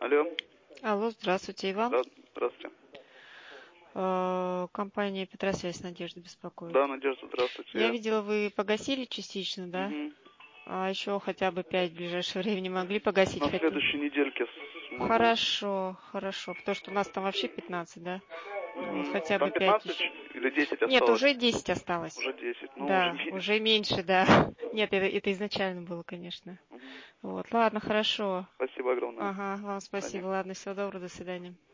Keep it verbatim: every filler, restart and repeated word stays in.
Алло. Алло, здравствуйте, Иван. Да, здравствуйте. Э, Компания Петросвязь Надежда беспокоит. Да, Надежда, здравствуйте. Я видела, вы погасили частично, да? Мгм. А еще хотя бы пять в ближайшее время не могли погасить? На хотя- следующей недельке смогу. Хорошо, хорошо. Потому что у нас там вообще пятнадцать, да? Вот, хотя Там бы пять пятнадцать еще. или десять осталось? Нет, уже десять осталось. Уже десять. Ну, Да, уже меньше. уже меньше, да. Нет, это, это изначально было, конечно. Мгм. Вот, ладно, хорошо. Спасибо огромное. Ага, вам спасибо. До свидания. Ладно, всего доброго, до свидания.